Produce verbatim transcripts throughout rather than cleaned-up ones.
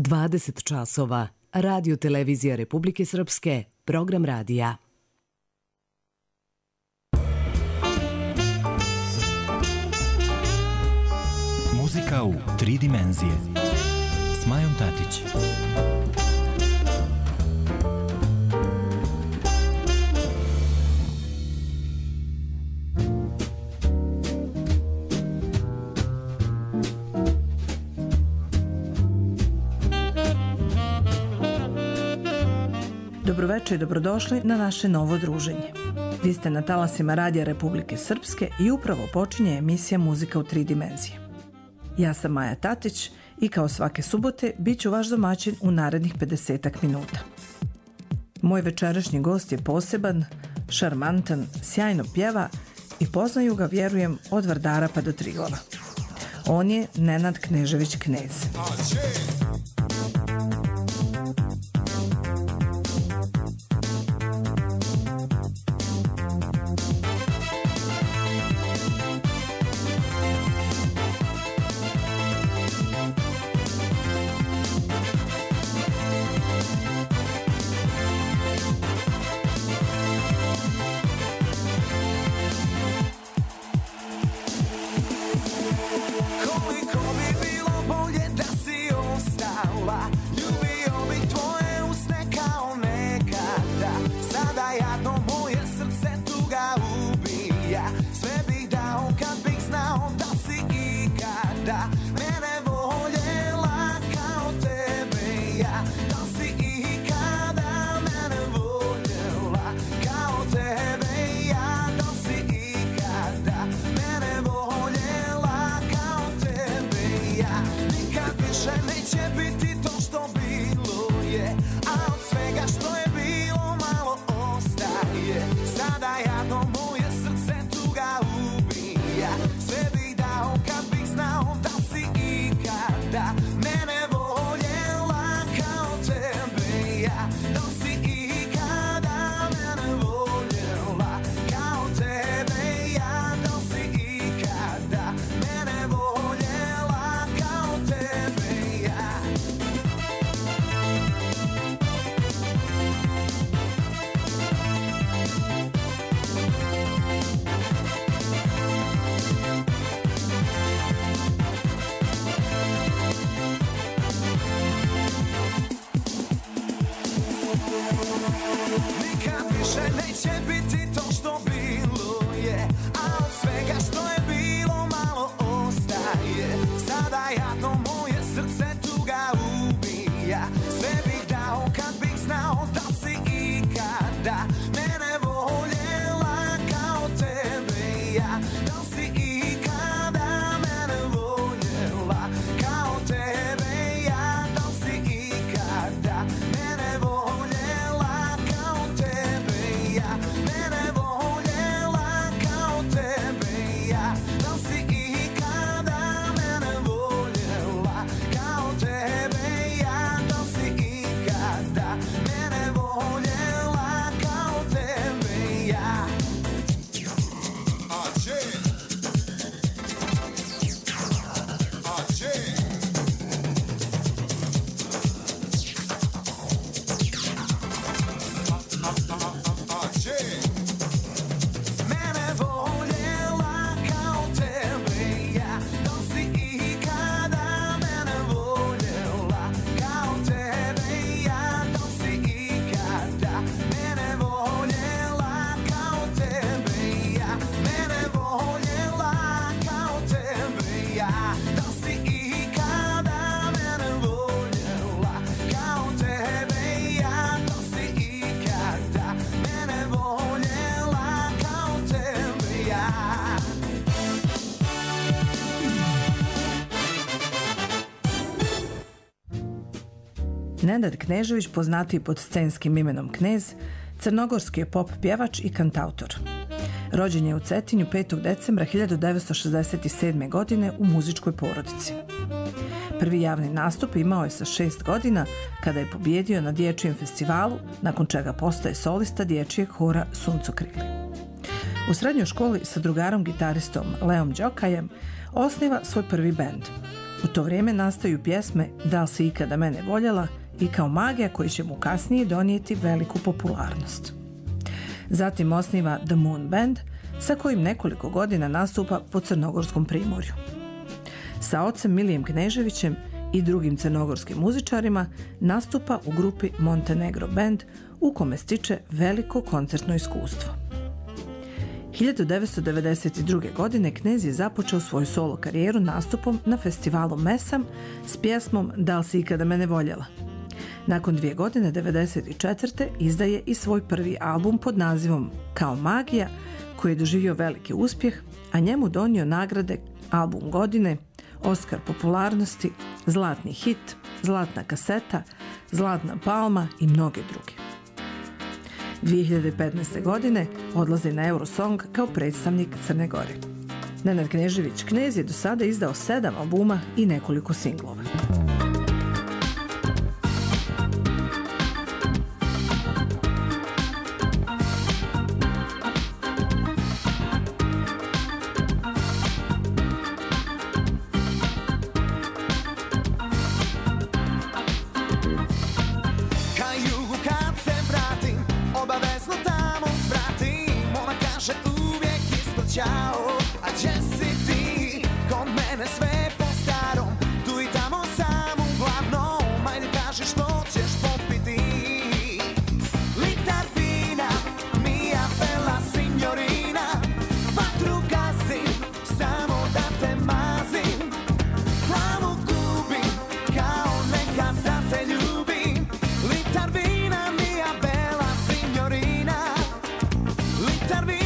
dvadeset časova. Radio Televizija Republike Srpske, program radija. Muzika u tri dimenzije s Majom Tatić. Dobroveče i dobrodošli na naše novo druženje. Vi ste na talasima Radija Republike Srpske i upravo počinje emisija Muzika u tri dimenzije. Ja sam Maja Tatić i kao svake subote bit ću vaš domaćin u narednih pedesetak minuta. Moj večerašnji gost je poseban, šarmantan, sjajno pjeva i poznaju ga, vjerujem, od Vardara pa do Triglava. On je Nenad Knežević Knez. Nenad Knežević, poznatiji pod scenskim imenom Knez, crnogorski je pop pjevač i kantautor. Rođen je u Cetinju petog decembra hiljadu devetsto šezdeset sedme. godine u muzičkoj porodici. Prvi javni nastup imao je sa šest godina kada je pobjedio na dječjem festivalu, nakon čega postaje solista dječjeg hora Suncokrili. U srednjoj školi sa drugarom gitaristom Leom Đokajem osniva svoj prvi bend. U to vrijeme nastaju pjesme Da li si ikada mene voljela i Kao magija, koji će mu kasnije donijeti veliku popularnost. Zatim osniva The Moon Band, sa kojim nekoliko godina nastupa po crnogorskom primorju. Sa ocem Milijem Kneževićem i drugim crnogorskim muzičarima nastupa u grupi Montenegro Band, u kome stiče veliko koncertno iskustvo. hiljadu devetsto devedeset druge. godine Knez je započeo svoju solo karijeru nastupom na festivalu Mesam s pjesmom Da li si ikada mene voljela. Nakon dvije godine, devedeset četvrte. izdaje i svoj prvi album pod nazivom Kao magija, koji je doživio veliki uspjeh, a njemu donio nagrade Album godine, Oskar popularnosti, Zlatni hit, Zlatna kaseta, Zlatna palma i mnoge druge. dvije hiljade petnaeste. godine odlazi na Eurosong kao predstavnik Crne Gore. Nenad Knežević Knez je do sada izdao sedam albuma i nekoliko singlova. Ćao, a gdje si ti? Kod mene sve po starom, tu i tamo sam uglavnom. Ajde kaži što ćeš popiti. Litar vina, mia bella signorina, vatru gazim, samo da te mazim. Glavu gubim, kao nekad da te ljubim. Litar vina, mia bella signorina, litar vina.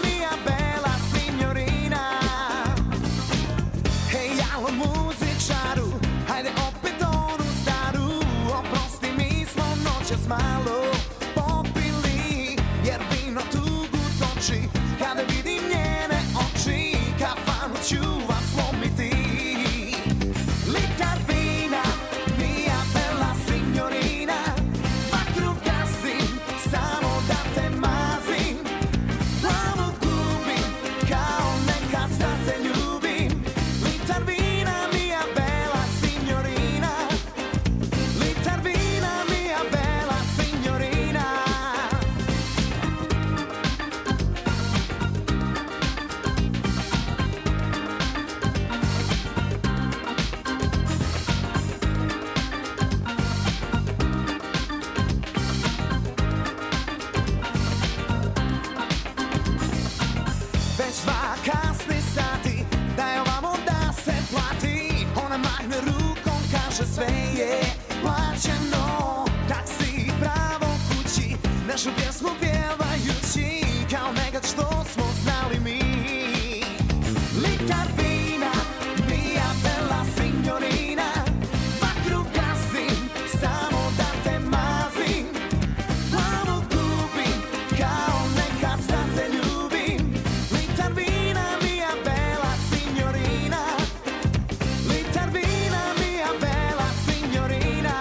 Malo popili, jer vino tugu toči. Kada vidim njene oči, kafanu ću vam slomiti. Litar vina, mia bella signorina, vatru gasim, samo da te mazim. Glavu gubim, kao nekad da te ljubim. Litar vina, mia bella signorina, litar vina, mia bella. Već dva kasni sati, daj ovamo da se plati. Ona mahne rukom, kaže sve je plaćeno. Taksi pravo kući, našu pjesmu pjevajući, kao nekad što smo znali mi. Litar vina, mia bella signorina, vatru gasim, samo da te mazim. Glavu gubim, kao nekad da te ljubim. Litar vina, mia bella signorina, litar vina, mia bella signorina.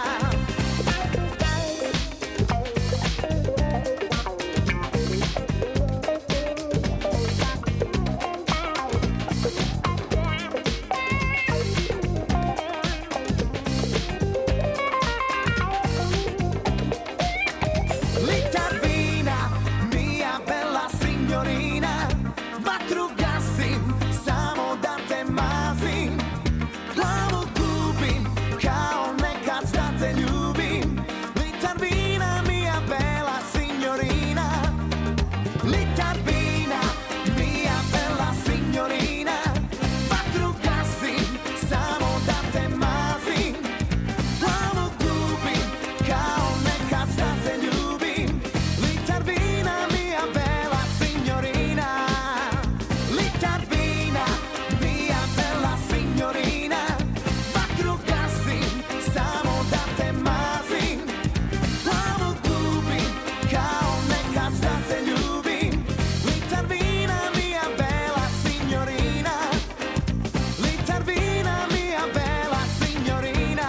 Litar vina, mia bella signorina, vatru gasim, samo da te mazim. Glavu gubim, kao nekad da te ljubim. Litar vina, mia bella signorina, litar vina, mia bella signorina, vatru gasim, samo da te mazim. Glavu gubim, kao nekad da te ljubim. Litar vina, mia bella signorina, litar vina, mia bella signorina, vatru gasim, samo da te mazim. Glavu gubim, kao nekad da te ljubim. Litar vina, mia bella signorina, litar vina, mia bella signorina.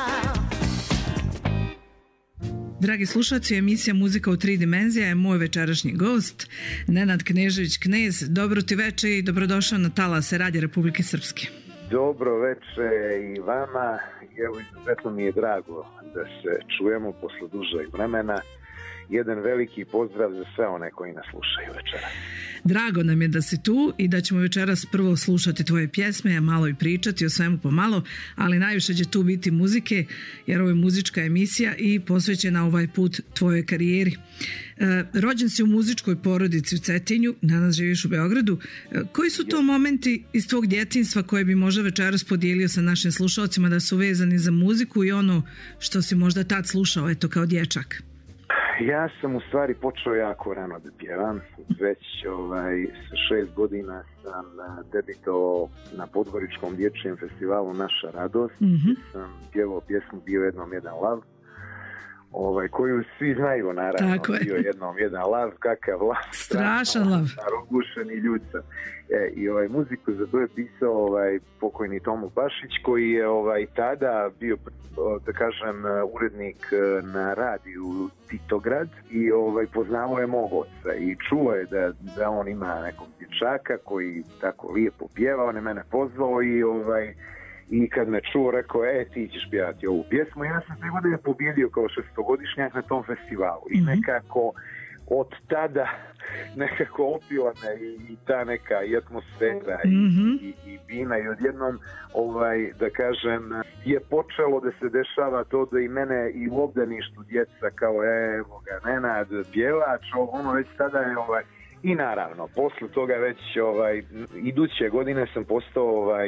Dragi slušalci, emisija Muzika u tri dimenzija je moj večerašnji gost, Nenad Knežević Knez. Dobro ti veče i dobrodošao na talase Radija Republike Srpske. Dobro veče i vama. Evo, izuzetno mi je drago da se čujemo posle dužeg vremena. Jedan veliki pozdrav za sve one koji nas slušaju večera. Drago nam je da si tu i da ćemo večeras prvo slušati tvoje pjesme, a malo i pričati o svemu pomalo, ali najviše će tu biti muzike, jer ovo je muzička emisija i posvećena ovaj put tvojoj karijeri. E, rođen si u muzičkoj porodici u Cetinju, danas živiš u Beogradu. E, koji su to momenti iz tvog djetinjstva koje bi možda večeras podijelio sa našim slušalcima da su vezani za muziku i ono što si možda tad slušao, eto, kao dječak? Ja sam u stvari počeo jako rano da pjevam. Već ovaj, sa šest godina sam debitovao na Podgoričkom dječjem festivalu Naša radost. Mm-hmm. Sam pjevao pjesmu Bio jednom jedan lav, ovaj, koju svi znaju, naravno. Tako je. Bio jednom jedan lav, kakav lav. Strašan lav. Narogušen i ljudca. E, I ovaj, muziku za to je pisao ovaj, pokojni Tomo Pašić, koji je ovaj, tada bio, da kažem, urednik na radiju Titograd i ovaj, poznavao je mog oca i čuo je da, da on ima nekog dječaka koji tako lijepo pjeva. On je mene pozvao i ovaj, i kad me čuo, rekao, e, ti ćeš pjevati ovu pjesmu. Ja sam te godine pobjedio kao šestogodišnjak na tom festivalu. I mm-hmm. nekako od tada nekako opila me i, i ta neka i atmosfera mm-hmm. i, i, i vina i odjednom, ovaj, da kažem, je počelo da se dešava to da i mene i u obdaništu djeca kao, evo ga, Nenad, pjevač, ono već tada je, ovaj, i naravno, posle toga već, ovaj, iduće godine sam postao, ovaj,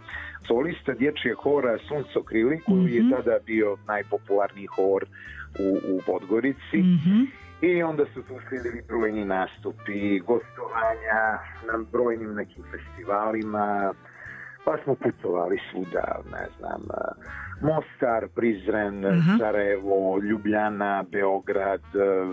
solista dječjeg hora Suncokrili, koji mm-hmm. je tada bio najpopularniji hor u, u Podgorici. Mm-hmm. I onda su tu slijedili brojni nastupi, gostovanja na brojnim nekim festivalima, pa smo putovali svuda, ne znam, Mostar, Prizren, uh-huh. Sarajevo, Ljubljana, Beograd,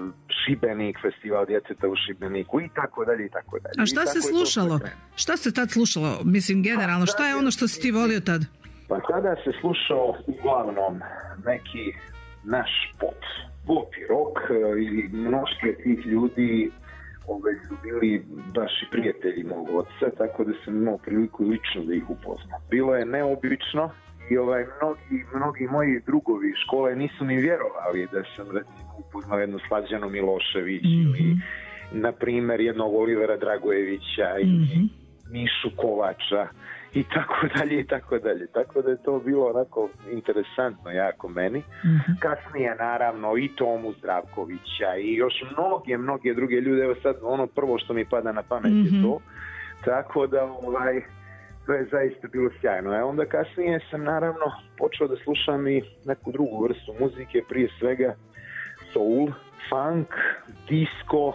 Šibenik, festival djeteta u Šibeniku i tako dalje i tako dalje. A šta se slušalo? Šta se tad slušalo? Mislim, generalno, šta je ono što si ti volio tad? Pa tada se slušao uglavnom neki naš pop. Pop i rock i mnoštvo tih ljudi ove, su bili baš i prijatelji mog oca, tako da sam imao priliku lično da ih upoznam. Bilo je neobično i ovaj, mnogi, mnogi moji drugovi škole nisu mi vjerovali da sam recimo upoznao jednu Slađanu Milošević mm-hmm. ili na primjer jednog Olivera Dragojevića mm-hmm. ili Mišu Kovača i tako dalje i tako dalje. Tako da je to bilo onako interesantno jako meni. Mm-hmm. Kasnije naravno i Tomu Zdravkovića i još mnoge, mnoge druge ljude. Evo sad ono prvo što mi pada na pamet mm-hmm. je to. Tako da ovaj, to je zaista bilo sjajno. A onda kasnije sam naravno počeo da slušam i neku drugu vrstu muzike, prije svega soul, funk, disco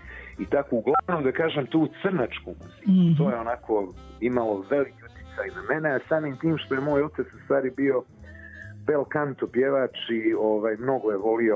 i tako uglavnom da kažem tu crnačku muziku. Mm-hmm. To je onako imalo veliki utjecaj na mene, a samim tim što je moj otac u stvari bio bel canto pjevač i ovaj, mnogo je volio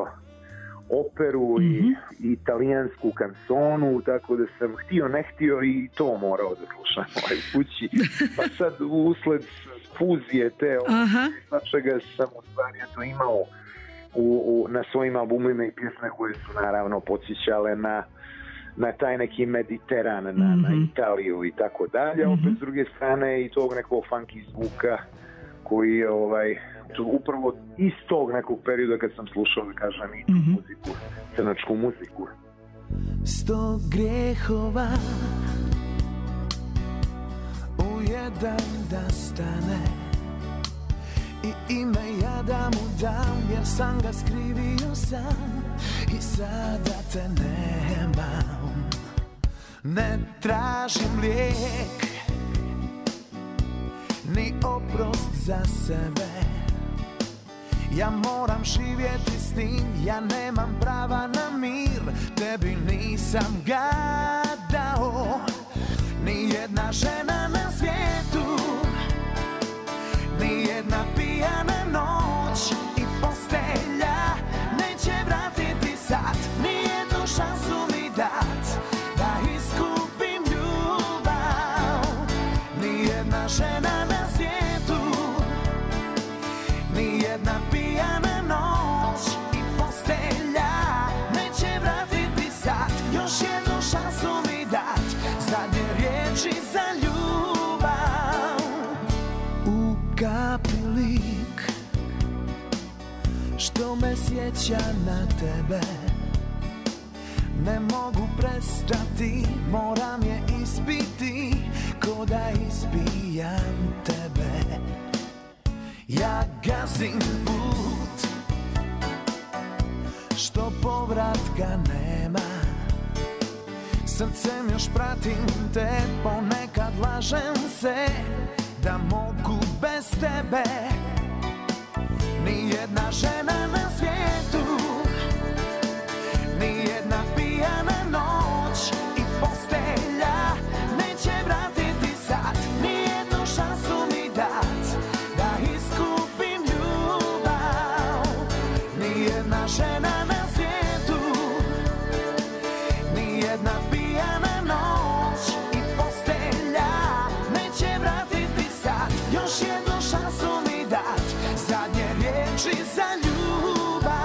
operu mm-hmm. i, i italijansku kansonu, tako da sam htio ne htio i to morao da slušam ovaj kući. Pa sad usled fuzije te svačega sam u stvari to imao u, u, na svojim albumima i pjesme koje su naravno podsjećale na na taj neki Mediteran, na, mm-hmm. na Italiju i tako dalje, mm-hmm. opet s druge strane i tog nekog funky zvuka koji je ovaj, upravo iz tog nekog perioda kad sam slušao, da kažem, i tu mm-hmm. muziku, crnačku muziku. Sto grijehova u jedan da stane i ime ja da mu dam, jer sam ga skrivio sam i sada te nemam. Ne tražim lijek ni oprost za sebe, ja moram živjeti s tim, ja nemam prava na mir, tebi nisam ga dao. Ni jedna žena na svijetu, ni jedna pijana noć i postelja neće vratiti sad, ni jednu šansu mi dat da iskupim ljubav. Ni jedna žena na svijetu, ni jedna pijana noć i postelja neće vratiti sad, još jednu šansu mi dat, zadnje riječi za ljubav. što me sjeća na tebe. Ne mogu prestati, moram je ispiti, ko da ispijam tebe. Ja gazim put, što povratka nema. Srcem još pratim te, ponekad lažem se da mogu bez tebe. Nijedna žena na svijetu, nijedna pijana noć i postelja neće vratiti sad, nijednu šansu mi dat da iskupim ljubav. Nijedna žena na svijetu, nijedna pijana noć i postelja neće vratiti sad, još jednu šansu mi dat, zadnje riječi za ljubav.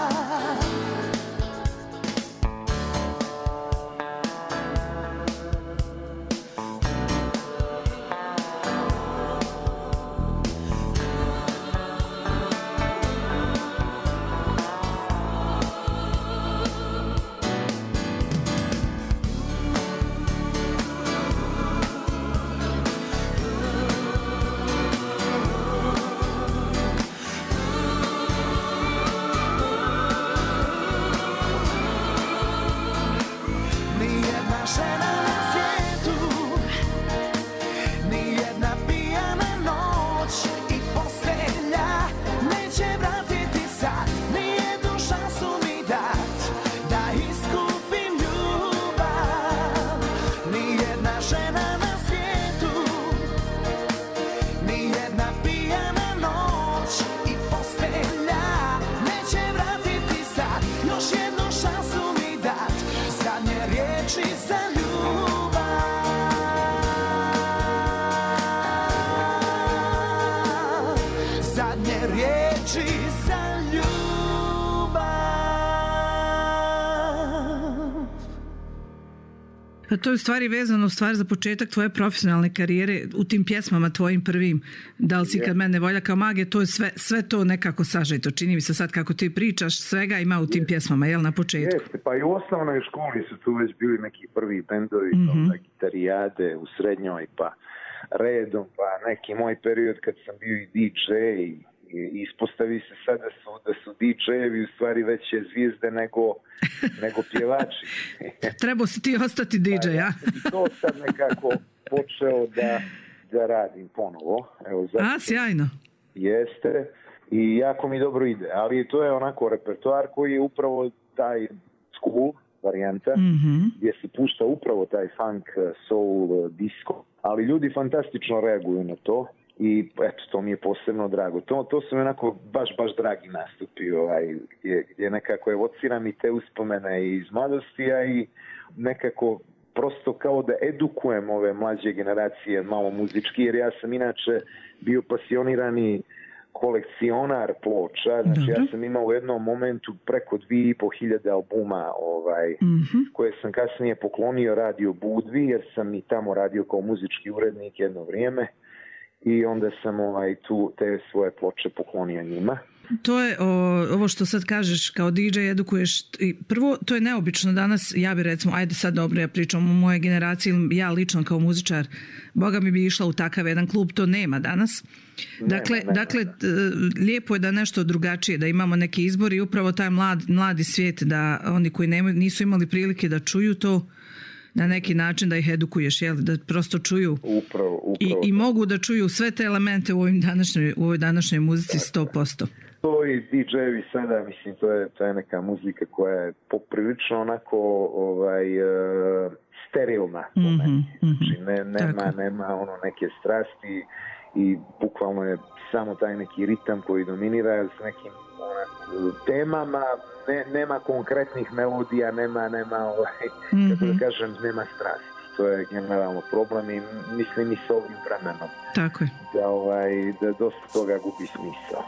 Pa to je u stvari vezano u stvari za početak tvoje profesionalne karijere u tim pjesmama tvojim prvim. Da li si kad mene volja kao magija, to je sve, sve to nekako sažeto. Čini mi se sad kako ti pričaš, svega ima u tim pjesmama, jel na početku? Jeste, pa i u osnovnoj školi su tu već bili neki prvi bendovi, mm-hmm. gitarijade u srednjoj, pa redom, pa neki moj period kad sam bio i D J i I ispostavi se sad da su, da su D J-evi u stvari veće zvijezde nego, nego pjevači. Trebao si ti ostati D J, ja? Ja sam to sad nekako počeo da, da radim ponovo. Evo, zato, A, sjajno. Jeste. I jako mi dobro ide. Ali to je onako repertoar koji je upravo taj school varijanta, mm-hmm. gdje se pušta upravo taj funk, soul, disco. Ali ljudi fantastično reaguju na to. I eto, to mi je posebno drago. To, to su mi onako baš, baš dragi nastupi, ovaj, gdje, gdje nekako evociram i te uspomene iz mladosti, a i nekako prosto kao da edukujem ove mlađe generacije malo muzički, jer ja sam inače bio pasionirani kolekcionar ploča, znači ja sam imao u jednom momentu preko dvije i po hiljade albuma ovaj, mm-hmm. koje sam kasnije poklonio Radio Budvi, jer sam i tamo radio kao muzički urednik jedno vrijeme. I onda sam ovaj, tu te svoje ploče poklonio njima. To je o, ovo što sad kažeš kao D J edukuješ. Prvo, to je neobično danas, ja bi recimo, ajde sad dobro, ja pričam o moje generaciji, ja lično kao muzičar, Boga mi bi išla u takav jedan klub, to nema danas. Nema, dakle, nema. dakle lijepo je da nešto drugačije, da imamo neki izbor i upravo taj mlad, mladi svijet, da oni koji nemaju, nisu imali prilike da čuju to, na neki način da ih edukuješ, jel? Da prosto čuju upravo, upravo. I, i mogu da čuju sve te elemente u, ovim današnjoj, u ovoj današnjoj muzici sto posto. To i D J-evi sada, mislim, to je, to je neka muzika koja je poprilično onako ovaj, uh, sterilna. Mm-hmm, znači, ne, nema, nema ono neke strasti i bukvalno je samo taj neki ritam koji dominira s nekim onak, temama. Ne, nema konkretnih melodija, nema, nema ovaj, mm-hmm. kako da kažem, nema strasti. To je generalno problem i mislim i s ovim vremenom. Tako je. Da, ovaj, da dosta toga gubi smisao.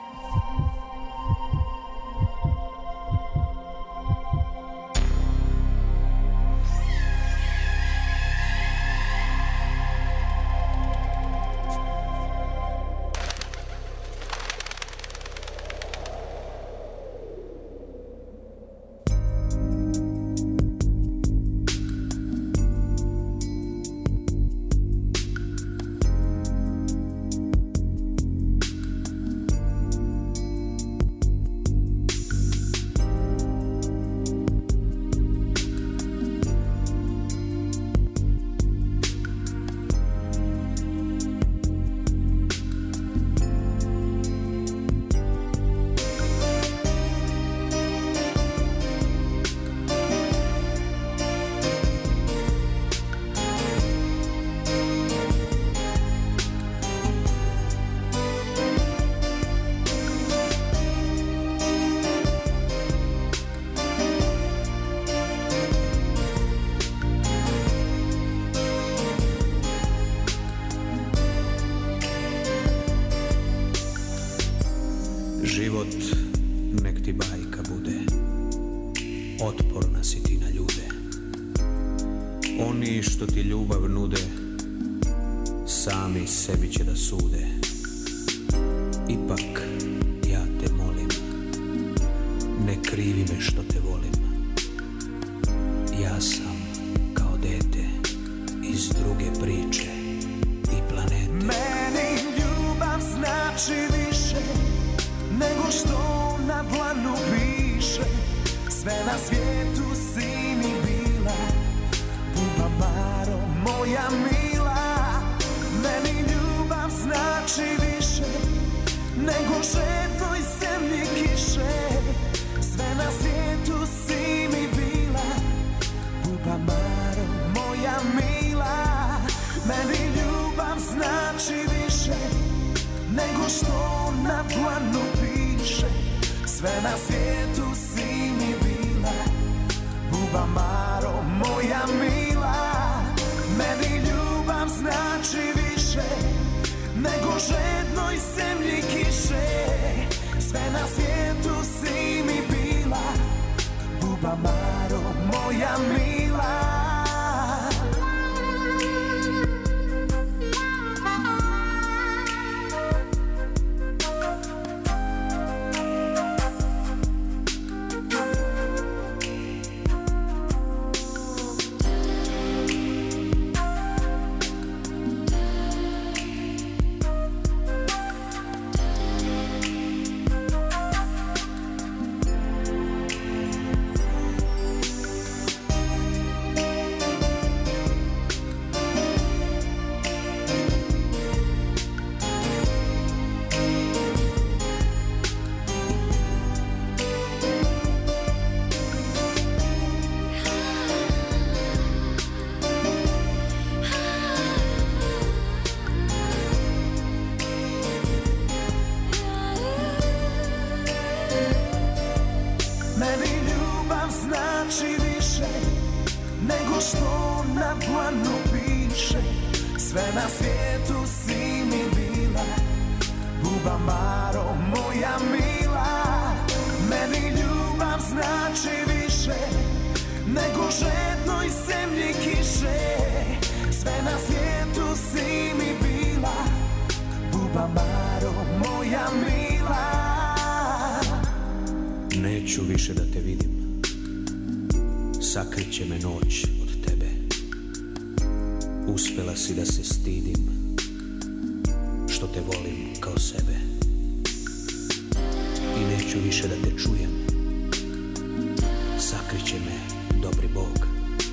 život nek ti bajka bude, otporna si ti na ljude. Oni što ti ljubav nude, sami sebi će da sude. Ipak ja te molim, ne krivi me što te volim. Ja sam kao dete iz druge priče i planete. Meni ljubav znači više nego što na dlanu piše. Sve na svijetu si mi bila, Bubamaro moja mila. Meni ljubav znači više nego žednoj zemlji kiše. Sve na svijetu si mi bila, Bubamaro moja mila. Meni ljubav znači više nego što na dlanu piše. Sve na svijetu si mi bila, Bubamaro moja mila. Meni ljubav znači više nego žednoj zemlji kiše. Sve na svijetu si mi bila, Bubamaro moja mila. Sve na svijetu si mi bila, Bubamaro moja mila. Meni ljubav znači više nego žednoj zemlji kiše. Sve na svijetu si mi bila, Bubamaro moja mila. Neću više da te vidim, sakriće me noć od tebe. Uspjela si da se stidim, što te volim kao sebe. I neću više da te čujem, sakriće me dobri Bog.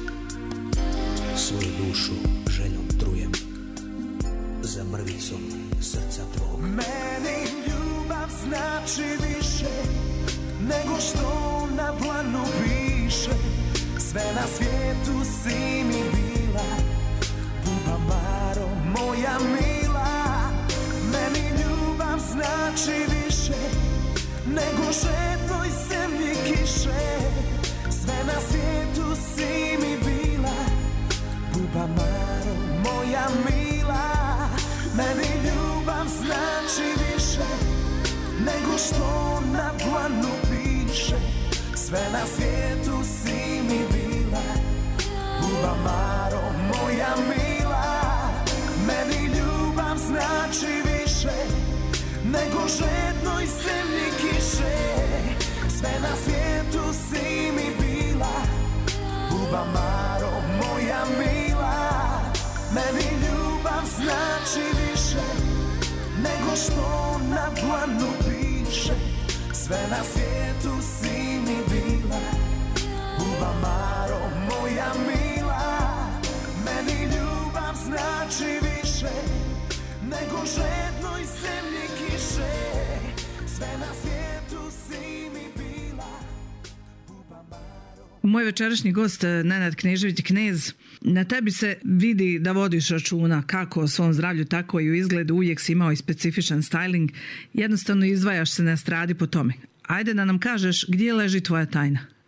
Svoju dušu željom trujem, za mrvicom srca tvog. Meni ljubav znači više nego što na dlanu piše. Sve na svijetu si mi bila, Bubamaro moja mila. Meni ljubav znači više nego žednoj zemlji kiše. Sve na svijetu si mi bila, Bubamaro moja mila. Meni ljubav znači više nego što na dlanu piše. Sve na svijetu si mi bila, Bubamaro moja mila. Meni ljubav znači više nego žednoj zemlji kiše. Sve na svijetu si mi bila, Bubamaro moja mila. Meni ljubav znači više nego što na dlanu piše. Sve na svijetu si mi bila, Bubamaro moja mila. Meni ljubav znači više nego žednoj zemlji kiše. Sve na svijetu si mi bila, Bubamaro. Moj večerašnji gost Nenad Knežević Knez, na tebi se vidi da vodiš računa kako o svom zdravlju, tako i u izgledu. Uvijek si imao i specifičan styling. Jednostavno izdvajaš se na estradi po tome. Ajde da nam kažeš gdje leži tvoja tajna.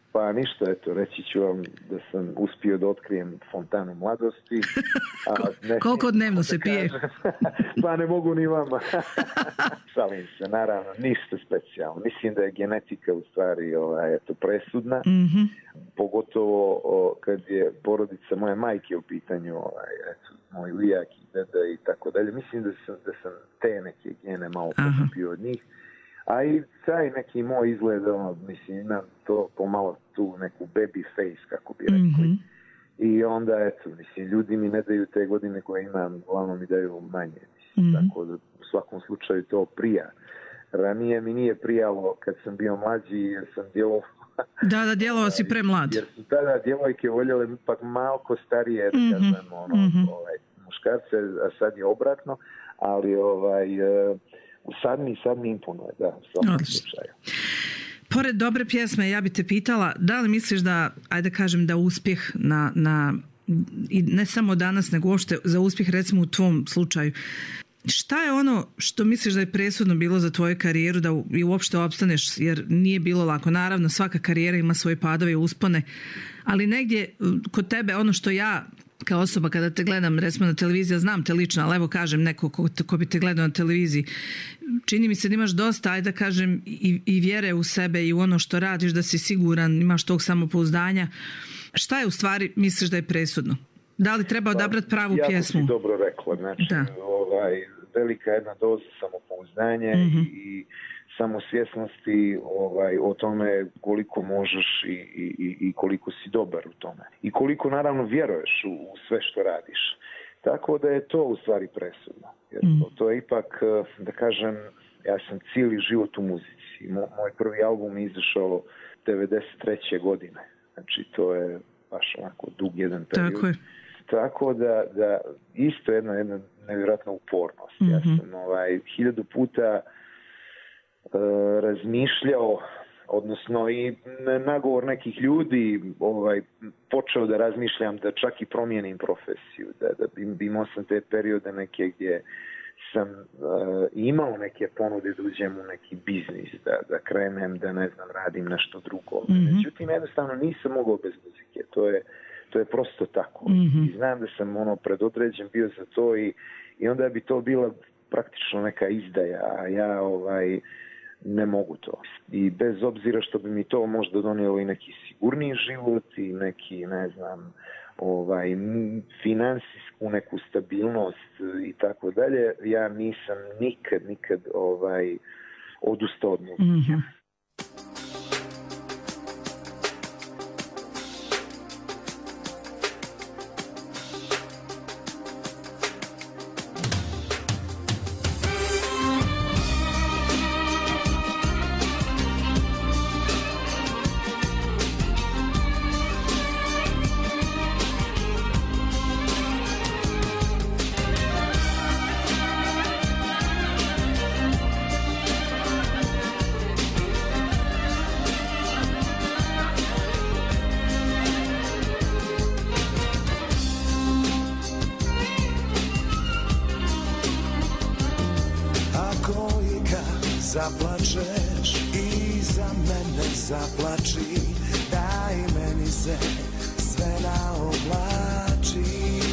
Pa ništa, eto, reći ću vam da sam uspio da otkrijem fontanu mladosti. A ne, koliko dnevno se pije? Pa ne mogu ni vama. Šalim se, naravno, ništa specijalno. Mislim da je genetika u stvari ovaj, eto, presudna. Mm-hmm. Pogotovo o, kad je porodica moje majke u pitanju, ovaj, eto, moj lijak i deda i tako dalje. Mislim da sam, da sam te neke gene malo pokupio od njih. A i taj neki moj izgled, ono, mislim, imam to pomalo tu neku baby face, kako bi rekli. Mm-hmm. I onda, eto, mislim, ljudi mi ne daju te godine koje imam, uglavnom mi daju manje. Mislim, mm-hmm. Tako da u svakom slučaju to prija. Ranije mi nije prijalo kad sam bio mlađi, jer sam djelovao... Da, da, djelovao si premlad. Jer su tada djevojke voljele ipak malko starije, da mm-hmm. kažem, ono, mm-hmm. ovaj, muškarce, a sad je obratno, ali ovaj... Sad mi, sad mi imponuje, da, u svakom slučaju. Pored dobre pjesme, ja bi te pitala, da li misliš da, ajde kažem, da uspjeh na, na i ne samo danas, nego uopšte za uspjeh, recimo u tvom slučaju, šta je ono što misliš da je presudno bilo za tvoju karijeru da i uopšte opstaneš, jer nije bilo lako. Naravno, svaka karijera ima svoje padove i uspone, ali negdje kod tebe ono što ja kao osoba kada te gledam recimo na televiziji, znam te lično, ali evo kažem neko ko, ko bi te gledao na televiziji, čini mi se da imaš dosta, ajde da kažem, i, i vjere u sebe i u ono što radiš, da si siguran, imaš tog samopouzdanja. Šta je u stvari, misliš da je presudno? Da li treba odabrati pravu jako pjesmu? Jako si dobro rekla, znači da. ovaj, velika jedna doza samopouzdanja mm-hmm. i samosvjesnosti ovaj, o tome koliko možeš i, i, i koliko si dobar u tome. I koliko naravno vjeruješ u, u sve što radiš. Tako da je to u stvari presudno. Jer mm. to, to je ipak, da kažem, ja sam cijeli život u muzici. Mo, moj prvi album je izašao devedeset treće godine. Znači to je baš onako dug jedan period. Tako je. Tako da, da isto jedna, jedna nevjerojatna upornost. Mm-hmm. Ja sam ovaj, hiljadu puta razmišljao, odnosno i nagovor nekih ljudi ovaj, počeo da razmišljam da čak i promijenim profesiju, da, da imao sam te periode neke gdje sam uh, imao neke ponude da uđem u neki biznis, da, da krenem, da ne znam, radim nešto drugo. Mm-hmm. Međutim, jednostavno nisam mogao bez muzike, to je, to je prosto tako. Mm-hmm. I znam da sam ono predodređen bio za to i, i onda bi to bila praktično neka izdaja, a ja ovaj ne mogu to. I bez obzira što bi mi to možda donijelo i neki sigurniji život i neki, ne znam, ovaj, finansijsku neku stabilnost i tako dalje, ja nisam nikad, nikad ovaj, odustao od muzike. Mm-hmm. Zaplačeš i za mene zaplači, daj meni se sve naoblači.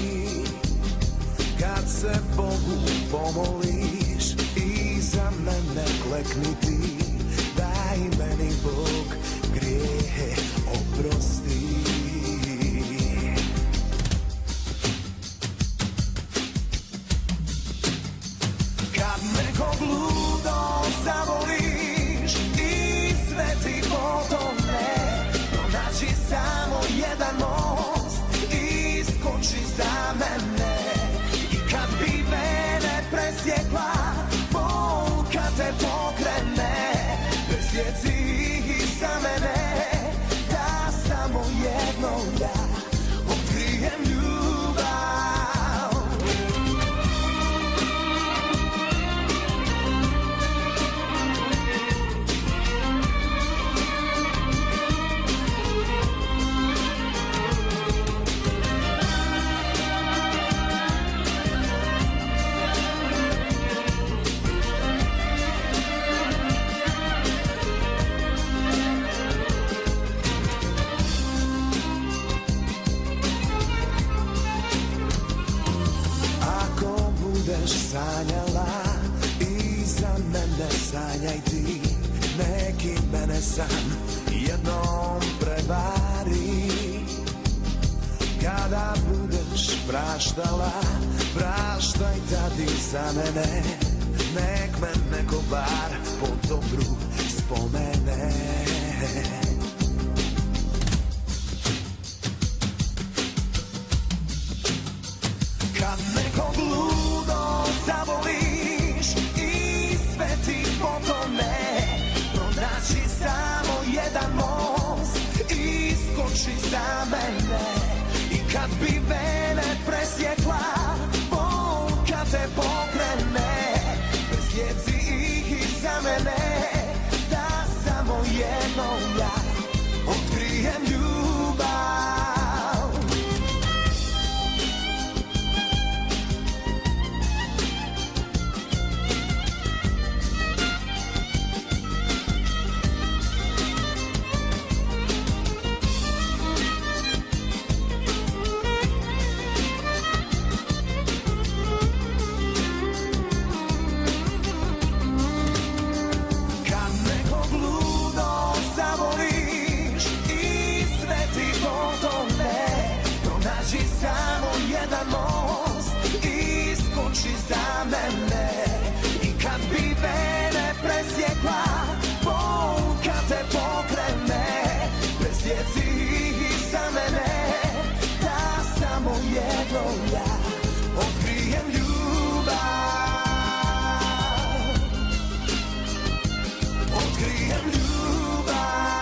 Kad se Bogu pomoliš i za mene klekni ti, daj meni Bog grijehe oprosti. Kad nekog ludo zavoliš i sve ti potone, pronaći samo jedan most i skoči za mene. I kad bi mene presjekla, bolka te pokrene, presjeci i za mene, da samo jednom ja otkrijem ljubav. sanjala i za mene sanjaj ti, neki mene san jednom prevari. Kada budeš praštala, praštaj tad i za mene, nek me neko bar po dobru spomene. Kad nekog ludo zavoliš i sve ti potone, pronaći samo jedan most i skoči za mene. I kad bi vene presjekla, bolka te pokrene, presjeci ih i za mene, da samo jednom ja otkrijem ljubav. Samo jedan most i skoči za mene. I kad bi vene presjekla, bolka te pokrene, presjeci ih za mene, da samo jednom ja otkrijem ljubav. Otkrijem ljubav.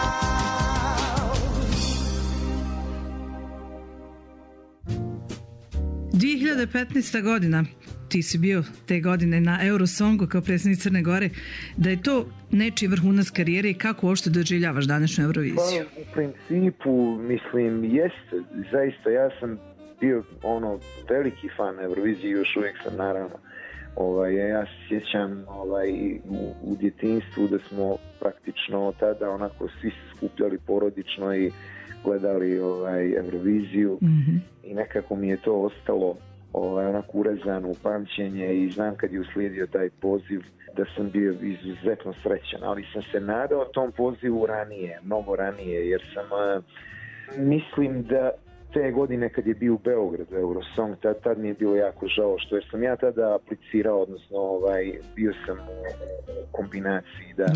dvije hiljade petnaesta. godina, ti si bio te godine na Eurosongu kao predsjednik Crne Gore, da je to nečiji vrhunac karijere i kako uopšte doživljavaš današnju Euroviziju? Pa, u principu, mislim, jeste, zaista, ja sam bio ono veliki fan Eurovizije, još uvijek sam naravno. Ovaj, ja se sjećam ovaj, u, u djetinjstvu da smo praktično tada onako svi se skupljali porodično i gledali ovaj, Euroviziju, mm-hmm. i nekako mi je to ostalo ovaj, onako urezano u pamćenje i znam kad je uslijedio taj poziv da sam bio izuzetno srećan, ali sam se nadao tom pozivu ranije, mnogo ranije, jer sam uh, mislim da te godine kad je bio u Beogradu Eurosong, tad, tad mi je bilo jako žao što jer sam ja tada aplicirao, odnosno ovaj, bio sam u kombinaciji da,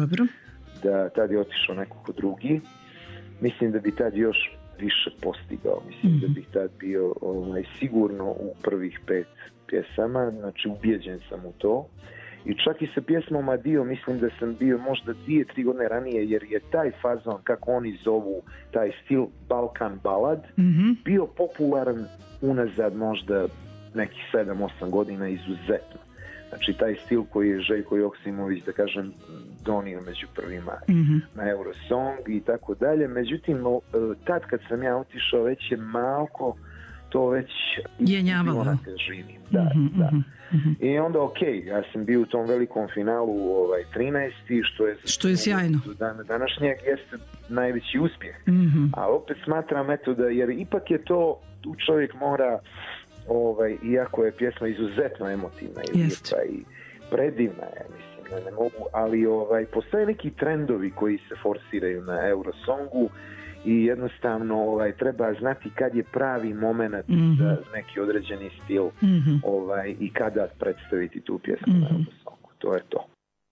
da tad je otišao neko drugi. Mislim da bi tad još više postigao, mislim mm-hmm. da bih tad bio ovaj, sigurno u prvih pet pjesama, znači ubijeđen sam u to. I čak i sa pjesmom Adio mislim da sam bio možda dvije, tri godine ranije, jer je taj fazon, kako oni zovu, taj stil Balkan balad, mm-hmm. bio popularan unazad možda nekih sedam osam godina izuzetno. Znači taj stil koji je Željko Joksimović, da kažem, donio među prvima mm-hmm. na Eurosong i tako dalje. Međutim, tad kad sam ja otišao, već je malko to već jenjavalo na težini. Da, mm-hmm, da. Mm-hmm. I onda ok, ja sam bio u tom velikom finalu ovaj, trinaesti što je, što je sjajno. Do dana današnjeg jeste najveći uspjeh. Mm-hmm. A opet smatram eto da, jer ipak je to, tu čovjek mora ovaj, iako je pjesma izuzetno emotivna i lijepa i predivna je, mislim, ne, ne mogu, ali ovaj, postoje neki trendovi koji se forsiraju na Eurosongu i jednostavno ovaj, treba znati kad je pravi moment mm-hmm. za neki određeni stil mm-hmm. ovaj, i kada predstaviti tu pjesmu mm-hmm. na Eurosongu. To je to.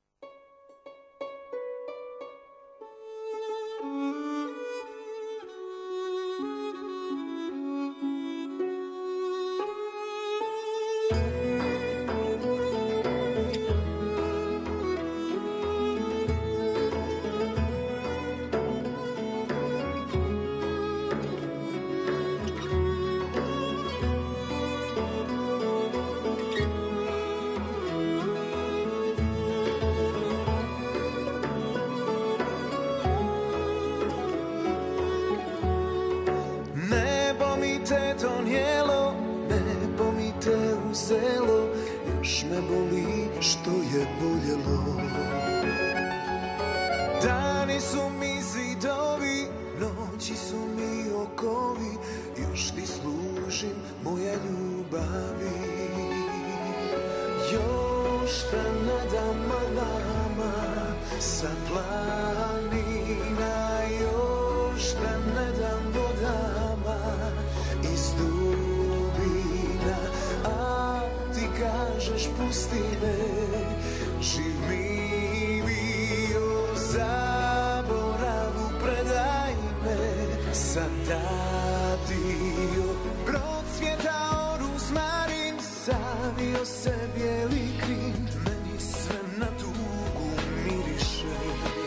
Dani su mi zidovi, noći su mi okovi, još ti služim moje ljubavi. Još još te ne dam malama sa planina, još te ne dam vodama iz dubina, a ti kažeš pusti me, živ mi bio, zaboravu predaj me, sad radio procvjetao ruzmarin, savio se bijeli krin, meni sve na tugu miriše.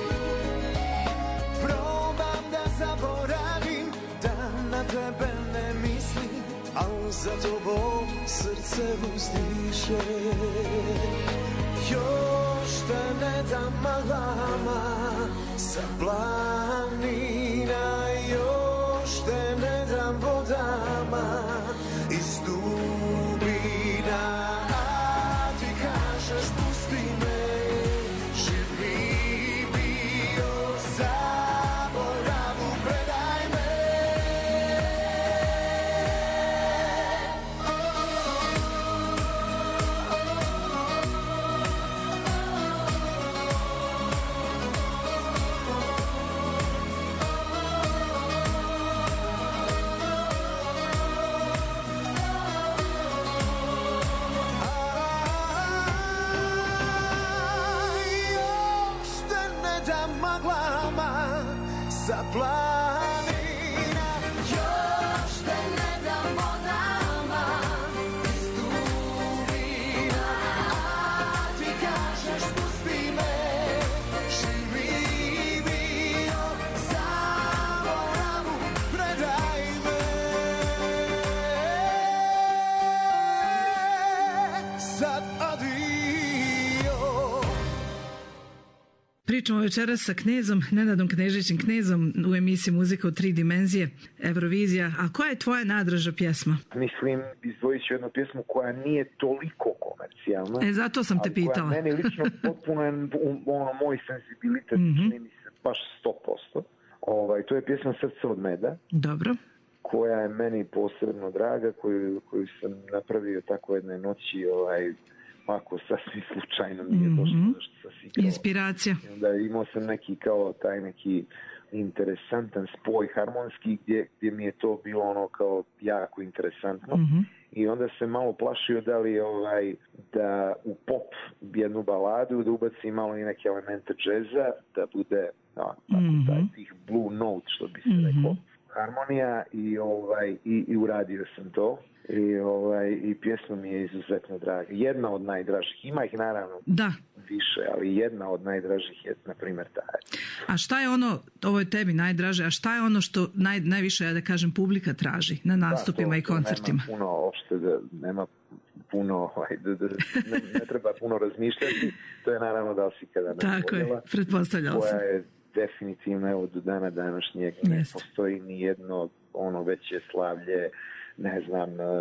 Probam da zaboravim, da na tebe ne mislim, al za tobom srce uzdiše. Još te ne dam malama sa planina, još te ne dam vodama iz dubina, a ti kažeš pusti me, živ mi bio, zaboravu predaj me. Sa planina, još te ne dam vodama iz dubina, a ti kažeš pusti me, živ mi bio, zaboravu predaj me. Sad adio. Pričamo večeras sa knezom, Nenadom Knežićem, knezom u emisiji Muzika u tri dimenzije, Eurovizija. A koja je tvoja najdraža pjesma? Mislim, izdvojit ću jednu pjesmu koja nije toliko komercijalna. E, zato sam te pitala. Koja meni lično potpuno je ono, moj senzibilitet, Mhm. čini mi se baš sto posto. Ovaj, to je pjesma Srce od meda, Dobro. koja je meni posebno draga, koju, koju sam napravio tako jedne noći, ovaj, ovako sasvim slučajno mi je došlo Mhm. što sam igrao. Inspiracija. I onda imao sam neki kao taj neki interesantan spoj harmonski gdje, gdje mi je to bilo ono kao jako interesantno. Mhm. I onda se malo plašio da li ovaj, da u pop jednu baladu da ubaci malo i neke elemente džeza, da bude a, tako, Mhm. taj, tih blue note što bi se Mhm. reklo, harmonija i, ovaj, i, i uradio sam to. I, ovaj, i pjesma mi je izuzetno draga. Jedna od najdražih, ima ih naravno Da. više, ali jedna od najdražih je, na primjer, taj. A šta je ono, ovo je tebi najdraže, a šta je ono što naj, najviše, ja da kažem, publika traži na nastupima Da, i to- to koncertima? Nema puno, opšte, da, nema puno, ovaj, da, da, ne, ne treba puno razmišljati. To je naravno da li si kada me Tako je, voljela, pretpostavljala sam. koja je definitivno, evo, do dana današnjeg ne Jeste. postoji ni jedno ono veće slavlje, ne znam, e,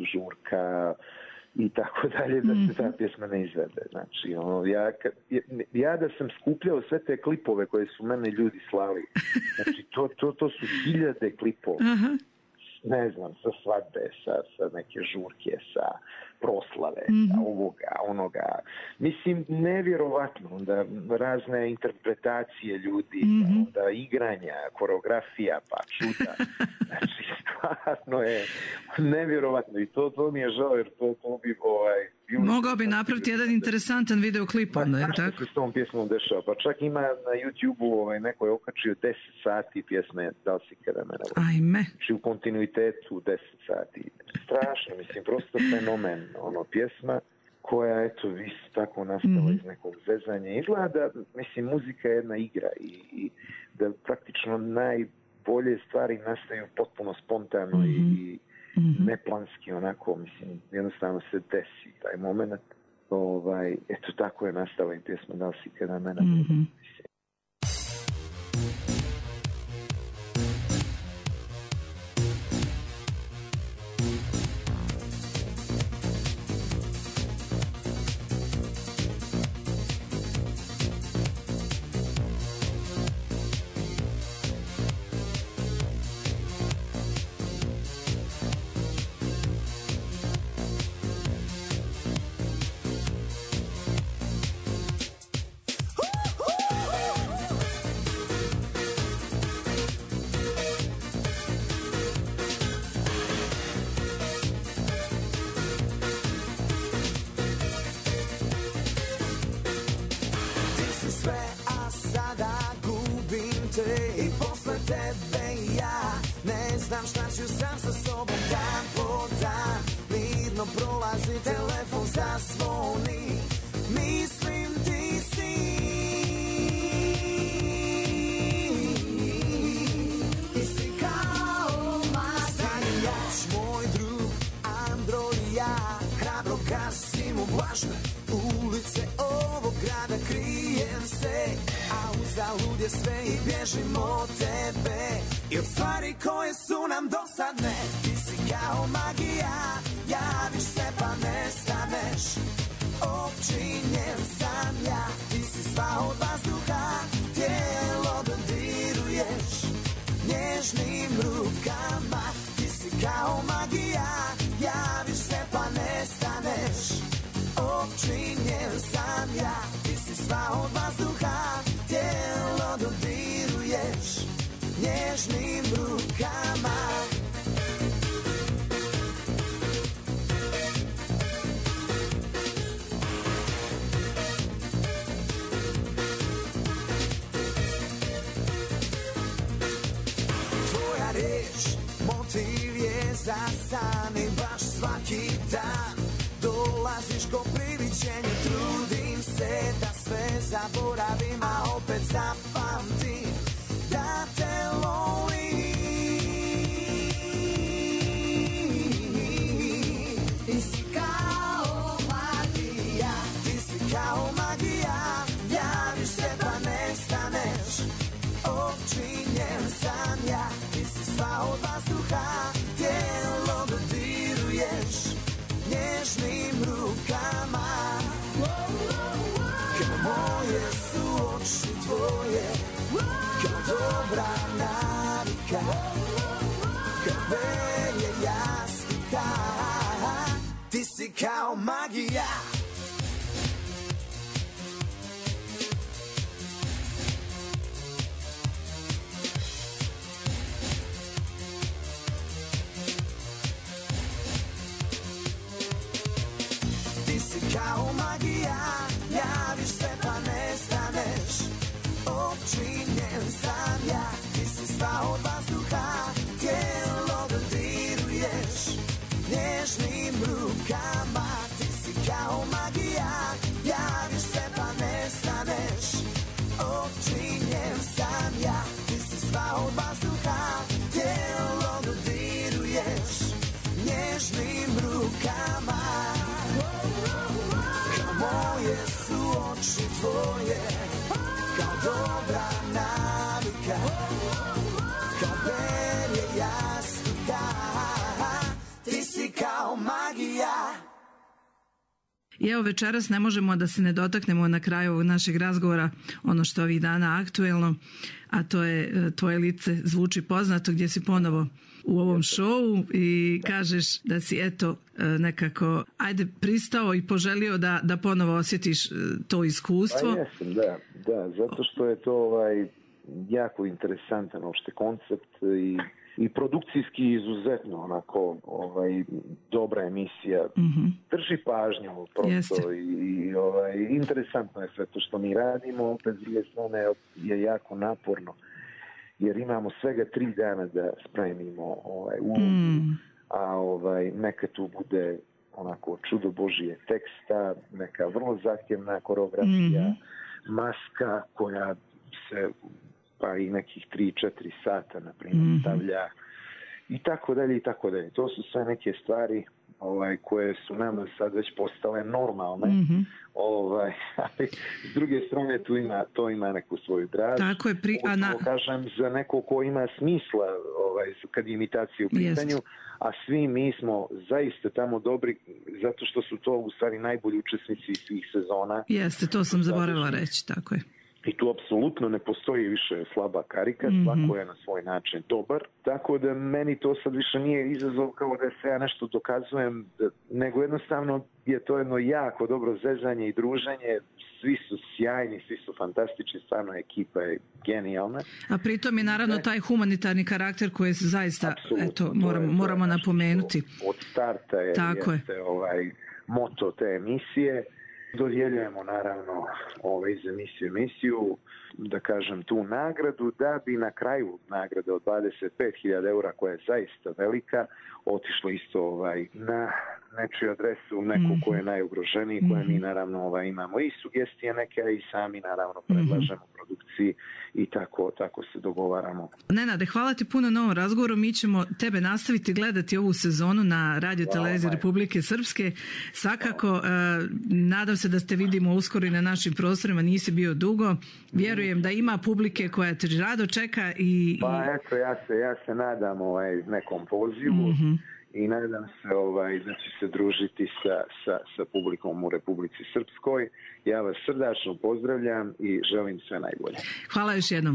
žurka i tako dalje, da se ta pjesma ne izvede. Znači, ono, ja, kad- ja da sam skupljao sve te klipove koje su mene ljudi slali, znači, to, to, to su hiljade klipova. Aha. Ne znam, sa svadbe, sa, sa neke žurke, sa proslave, sa ovoga, onoga. Mislim, nevjerovatno, onda razne interpretacije ljudi, pa onda igranja, koreografija, pa čuda. Znači, stvarno je nevjerovatno i to, to mi je žao, jer to, to bi ovaj... bilo- Mogao bi napraviti jedan interesantan videoklip, Pa onda, je li znaš što tako? se s tom pjesmom dešava? Pa čak ima na YouTube-u ovaj, neko je okačio deset sati pjesme Da li si kada mene voli? Ajme. Znači u kontinuitetu deset sati. Strašno, mislim, prosto fenomen, ono, pjesma koja, eto, vis tako nastala iz nekog zezanja. Izgleda da, mislim, muzika je jedna igra i, i da praktično najbolje stvari nastaju potpuno spontano i, i neplanski, onako, mislim, jednostavno se desi taj moment. Ovaj, eto, tako je nastala i pjesma Da li si kada mene voli? Mislim, telefon zazvoni, mislim ti si. Ti si kao magija, noć moj drug Androlija, hrabro gasim u vlažne ulice ovog grada, krijem se, a uzalud je sve i bježim od tebe i od stvari koje su nam dosadne. Ti si kao magija, javiš se pa nestaneš, opčinjen sam ja. Ti si sva od vazduha, tijelo dodiruješ nježnim rukama. Ti si kao magija, javiš se pa nestaneš, opčinjen sam ja. Ti si sva od vazduha, tijelo dodiruješ nježnim rukama. Tvoja riječ, motiv je za san i baš svaki dan dolaziš ko priviđenje, trudim se da sve zaboravim, a opet zapamtim da te volim. Ti si kao magija, ti si kao magija, javiš se pa nestaneš, opčinjen sam ja. Ti si sva od vazduha, tijelo dodiruješ nježnim rukama. Kao moje su oči tvoje, kao dobra navika, kao velje jastika. Ti si kao magija. Ti si kao magija, javiš se pa nestaneš, opčinjen sam ja. Ti si sva od vazduha, tijelo dodiruješ nježnim rukama. Ti si kao magija, javiš se pa nestaneš, opčinjen sam ja. Ti si sva od vazduha, tijelo dodiruješ nježnim rukama. Kao moje su oči tvoje, kao dobra navika, kao belje jastika. Ti si kao magija. I evo večeras ne možemo da se ne dotaknemo na kraju ovog našeg razgovora ono što ovih dana aktuelno, a to je tvoje lice zvuči poznato, gdje si ponovo u ovom šovu i kažeš da si eto nekako ajde pristao i poželio da, da ponovo osjetiš to iskustvo. Pa jesam, da, da, zato što je to ovaj jako interesantan uopšte koncept i i produkcijski izuzetno onako ovaj dobra emisija. Mm-hmm. Drži pažnju prosto i, i ovaj interesantno je sve to što mi radimo, opet s druge strane je jako naporno jer imamo svega tri dana da spremimo ovaj ulogu, mm. a ovaj neka tu bude onako čudo Božije teksta, neka vrlo zahtjevna koreografija, mm-hmm. maska koja se pa i nekih tri četiri sata, na primjer, mm-hmm. stavlja i tako dalje i tako dalje. To su sve neke stvari ovaj, koje su nama sad već postale normalne, mm-hmm. ovaj, ali s druge strane tu ima, to ima neku svoju draž. Tako je, pri... a na... kažem, za neko ko ima smisla ovaj, kad je imitacija u pitanju, Jest. a svi mi smo zaista tamo dobri, zato što su to u stvari najbolji učesnici svih sezona. Jeste, to sam zaboravila reći, tako je. I tu apsolutno ne postoji više slaba karika, mm-hmm. svako je na svoj način dobar. Tako da meni to sad više nije izazov kao da se ja nešto dokazujem, da, nego jednostavno je to jedno jako dobro zezanje i druženje. Svi su sjajni, svi su fantastični, stvarno ekipa je genijalna. A pritom je naravno taj humanitarni karakter koji je zaista, eto, moramo, je, moramo napomenuti. Od starta je, Tako jeste je. ovaj moto te emisije. Dodjeljujemo naravno ovaj, iz emisiju emisiju, da kažem, tu nagradu, da bi na kraju nagrade od dvadeset pet hiljada eura, koja je zaista velika, otišlo isto ovaj, na nečiju adresu, neku Mm-hmm. ko je najugroženiji, koje Mm-hmm. mi naravno ovaj, imamo i sugestije neke, a i sami naravno predlažemo mm-hmm. produkciji i tako, tako se dogovaramo. Nenade, hvala ti puno na ovom razgovoru. Mi ćemo tebe nastaviti gledati ovu sezonu na Radio Televiziji Republike Srpske. Svakako, uh, nadam se da te vidimo uskoro i na našim prostorima, nisi bio dugo. Vjerujem da ima publike koja te rado čeka i... Pa eto, ja se, ja se nadam ovaj, nekom pozivu. Mm-hmm. I nadam se ovaj, da će se družiti sa, sa, sa publikom u Republici Srpskoj. Ja vas srdačno pozdravljam i želim sve najbolje. Hvala još jednom.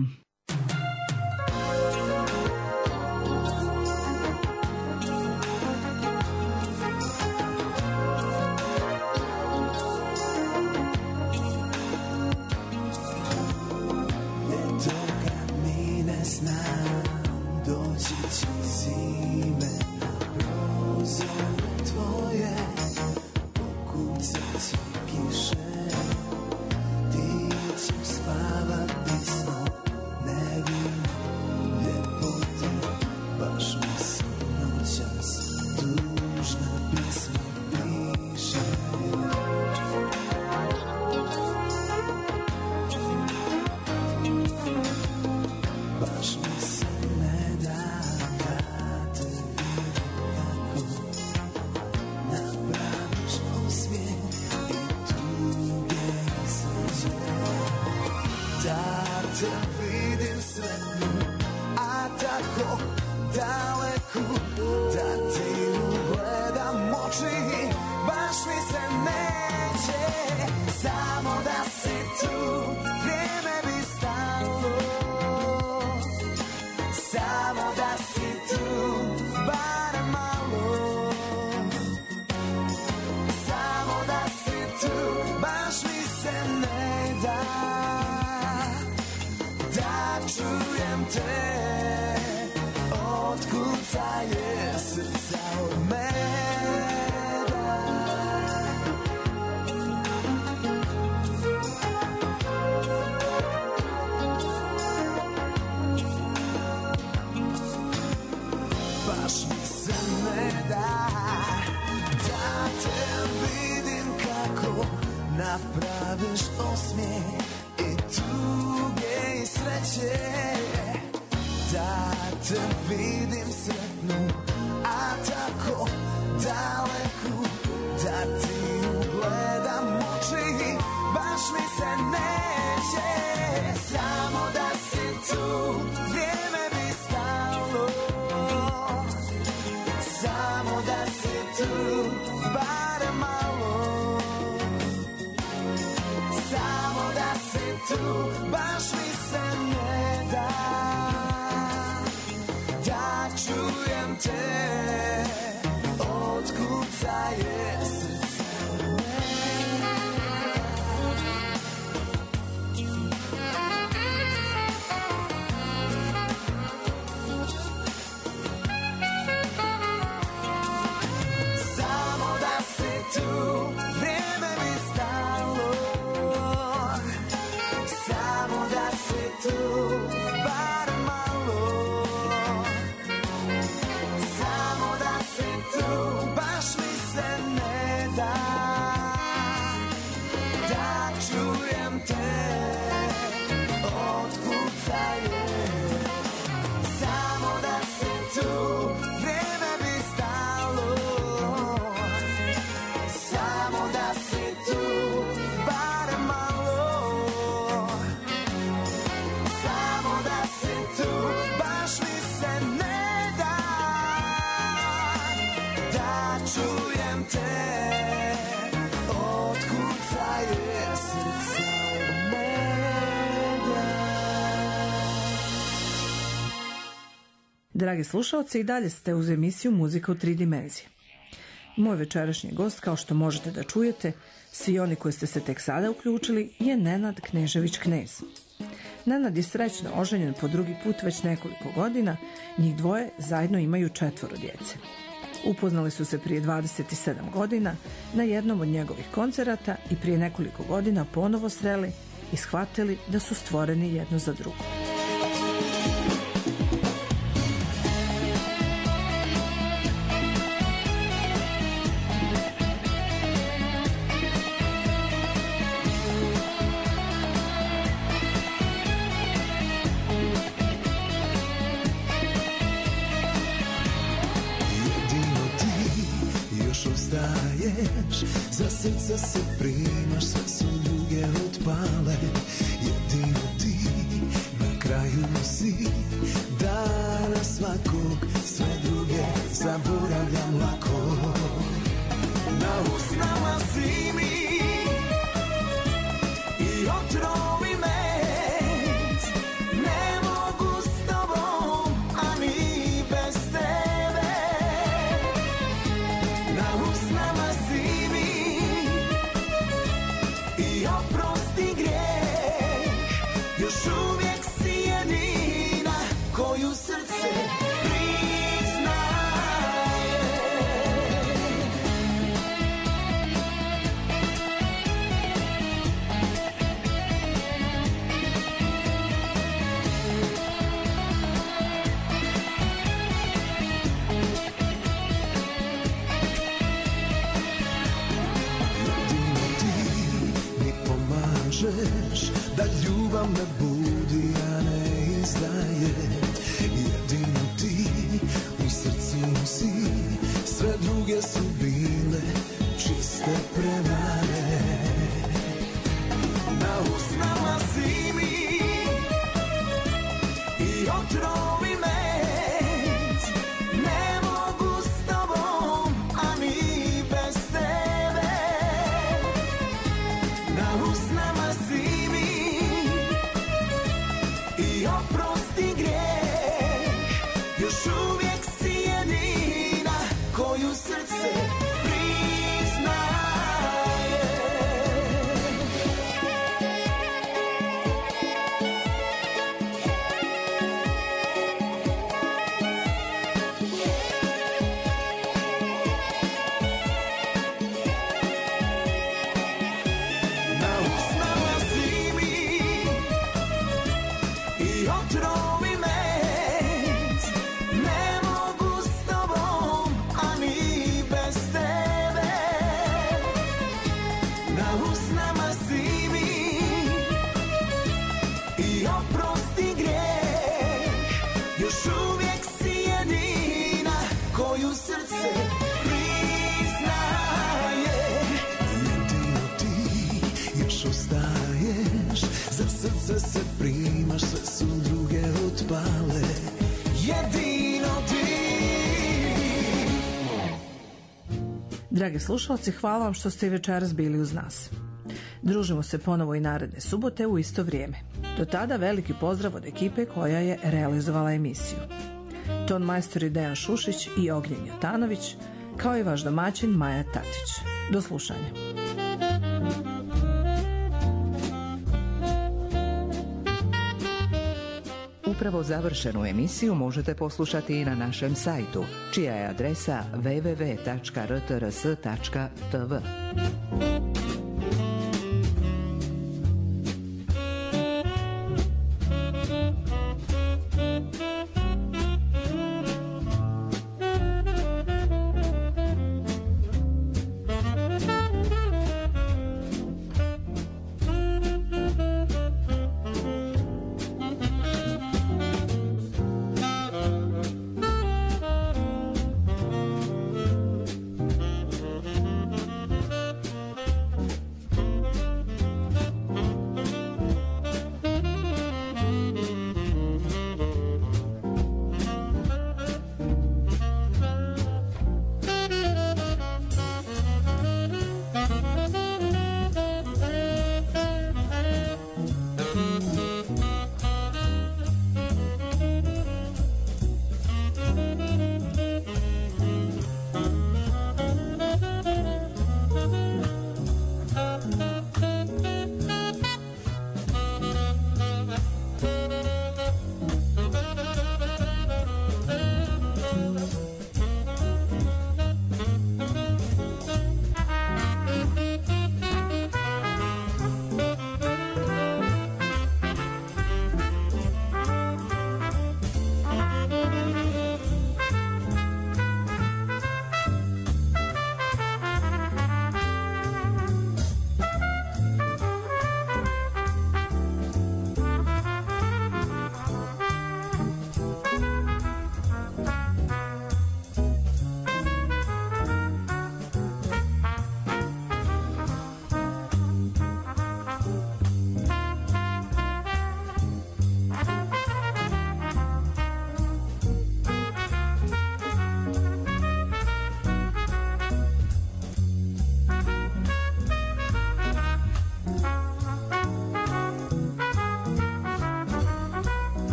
Ljeto kad mine znam, doći će zime. Prozore tvoje pokucat će kiše, ti ćeš spavati snom nevinom ljepote. Baš mi se noćas tužna pisma piše. Baš mi se ne da da te te vidim sretnu, a tako daleku, da ti ugledam oči, baš mi se neće, samo da si tu, vrijeme bi stalo, samo da si tu, bar malo, samo da si tu, baš mi se ne da. Čujem te, otkucaje srca od meda. Baš mi se ne da, da te vidim kako napraviš osmijeh i tuge i sreće, da te vidim sretnu, a tako daleku, da ti ugledam oči, baš mi se neće, samo da si tu, vrijeme bi stalo, samo da si tu, bar malo, samo da si tu, baš mi se ne da, da čujem te, otkucaje srce od mene. Samo da si tu, vrijeme bi stalo, samo da si tu, bar malo, samo da si tu, baš mi se ne da, da čujem te, otkucaje, samo da si tu, vrijeme bi stalo, samo da si tu, bar malo, samo da si tu, baš mi se ne da, da čujem te, otkucaje srca od meda. Dragi slušalci, i dalje ste uz emisiju Muzika u tri dimenzije. Moj večerašnji gost, kao što možete da čujete, svi oni koji ste se tek sada uključili, je Nenad Knežević-Knez. Nenad je srećno oženjen po drugi put već nekoliko godina, njih dvoje zajedno imaju četvoro djece. Upoznali su se prije dvadeset sedam godina na jednom od njegovih koncerata i prije nekoliko godina ponovo sreli i shvatili da su stvoreni jedno za drugo. srca se primaš, sve su druge otpale. Jedino ti na kraju si dana svakog, sve druge zaboravljam lako. Na usnama si mi i otrovi med, ne mogu s tobom, a ni bez tebe. Na usnama si mi i oprosti grijeh, još uvijek si jedina koju srce priznaje. Jedino ti mi pomažeš da ljubav me budi, a ne izdaje. Jedino ti u srcu si, sve druge su bile čiste prevare. Na usnama si mi i otrovi med, ne mogu s tobom, a ni bez tebe. Na usnama si mi i oprosti grijeh, još uvijek si jedina koju srce priznaje. Na usnama si mi i otrovi med, ne mogu s tobom, a ni bez tebe. Na usnama si mi i oprosti grijeh, još uvijek si jedina koju srce priznaje. Jedino ti još ostaješ, za srce se primaš, sve su druge otpale. Jedino ti. Dragi slušalci, hvala vam što ste i večeras bili uz nas. Družimo se ponovo i naredne subote u isto vrijeme. Do tada veliki pozdrav od ekipe koja je realizovala emisiju. Ton majstori Dejan Šušić i Ognjen Jotanović, kao i vaš domaćin Maja Tatić. Do slušanja. Upravo završenu emisiju možete poslušati i na našem sajtu, čija je adresa w w w tačka r t r s tačka t v.